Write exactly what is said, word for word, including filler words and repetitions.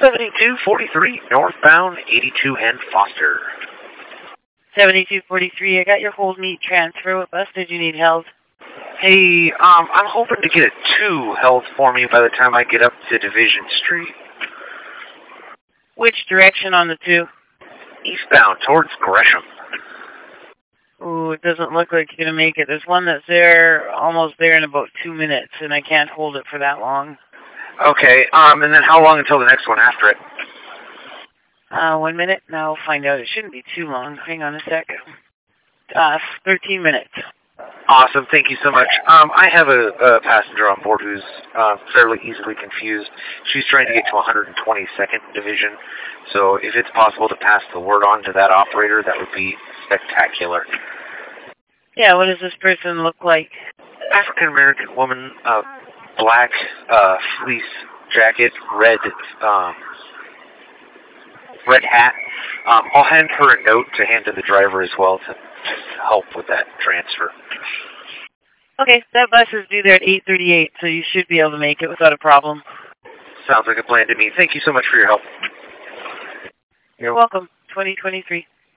seventy-two forty-three, northbound, eighty-two and Foster. seventy-two forty-three, I got your hold meet transfer. What bus did you need held? Hey, um, I'm hoping to get a two held for me by the time I get up to Division Street. Which direction on the two? Eastbound, towards Gresham. Ooh, it doesn't look like you're going to make it. There's one that's there, almost there in about two minutes, and I can't hold it for that long. Okay, um, and then how long until the next one after it? Uh, one minute? Now I'll find out. It shouldn't be too long. Hang on a sec. Uh, thirteen minutes. Awesome, thank you so much. Um, I have a, a passenger on board who's uh, fairly easily confused. She's trying to get to one hundred twenty-second Division, so if it's possible to pass the word on to that operator, that would be spectacular. Yeah, what does this person look like? African-American woman, uh, black uh, fleece jacket, red um, red hat. Um, I'll hand her a note to hand to the driver as well to help with that transfer. Okay, that bus is due there at eight thirty-eight, so you should be able to make it without a problem. Sounds like a plan to me. Thank you so much for your help. You're welcome. twenty twenty-three.